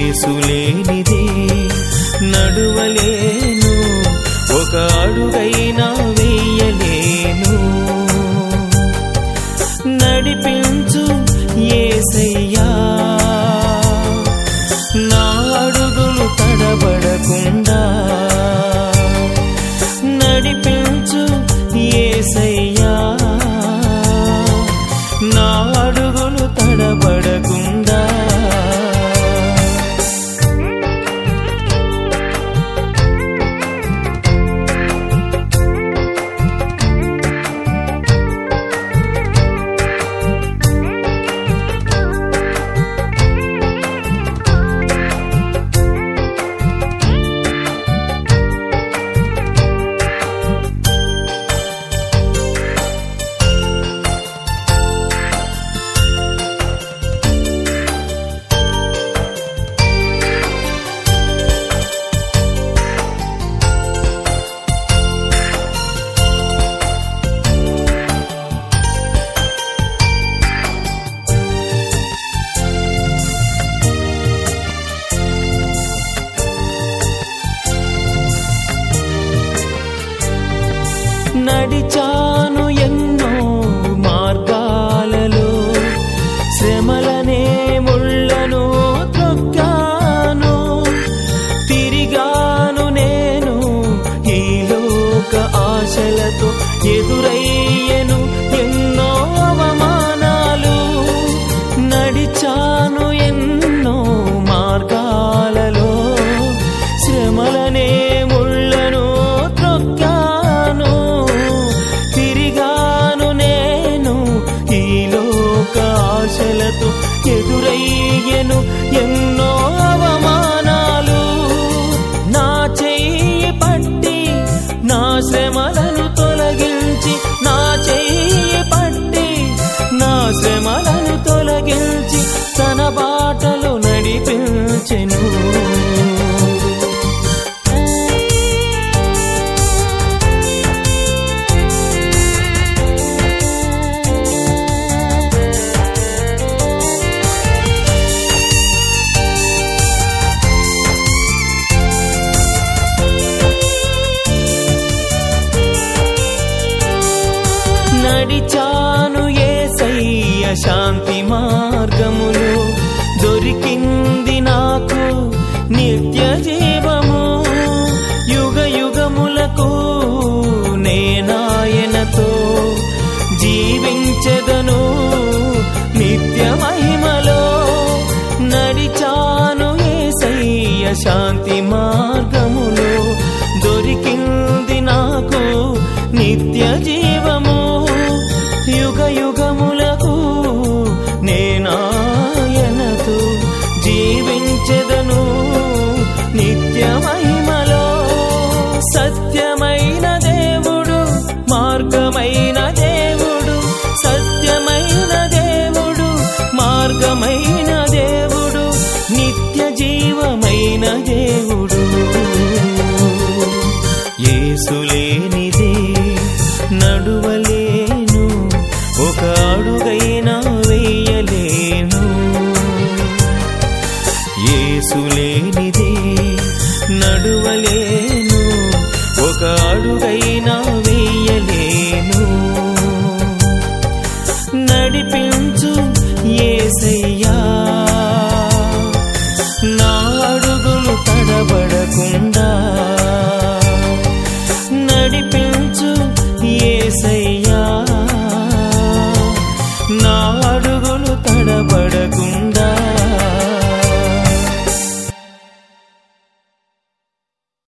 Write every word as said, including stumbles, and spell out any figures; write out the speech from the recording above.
యేసులేనిదే నడువలేను, ఒక అడుగైనా వేయలేను. నడిపించు యేసయ్యా, నా అడుగులు తడబడకుండా. నడిపించు యేసయ్యా, నా అడుగులు తడబడకుండా. నడిచాను ఎన్నో మార్గాలలో, శ్రమలనే ముళ్ళను త్రొక్కాను. తిరిగాను నేను ఈ లోక ఆశలతో, ఎదురయ్యను ఎన్నో అవమానాలు. నడిచాను ఎన్నో మార్గాలలో, శ్రమలనే ముళ్ళను త్రొక్కాను. తిరిగాను నేను ఈ లోక ఆశలతో, ఎదురయ్యను ఎన్నో అవమానాలు. నా చెయ్యి పట్టి నా శ్రమలను తొలగించి, నా చెయ్యి పట్టి నా శ్రమలను తొలగించి, తన బాటలో నడిపించెను. నడిచాను యేసయ్య శాంతి మార్గములో, దొరికింది నాకు నిత్య జీవము. యుగ యుగములకు నేనాయనతో జీవించెదను నిత్య మహిమలో. నడిచాను యేసయ్య శాంతి మార్గములో, దొరికింది నాకు నిత్య జీవము. యుగ యుగములకు నేనాయనతో జీవించెదను నిత్య మహిమలో. సత్యమైన దేవుడు, మార్గమైన దేవుడు, సత్యమైన దేవుడు, మార్గమైన దేవుడు, నిత్య జీవమైన దేవుడు. యేసులేనిదే నడువలేను, ఒక అడుగైనా వేయలేను. యేసులేనిదే నడువలేను,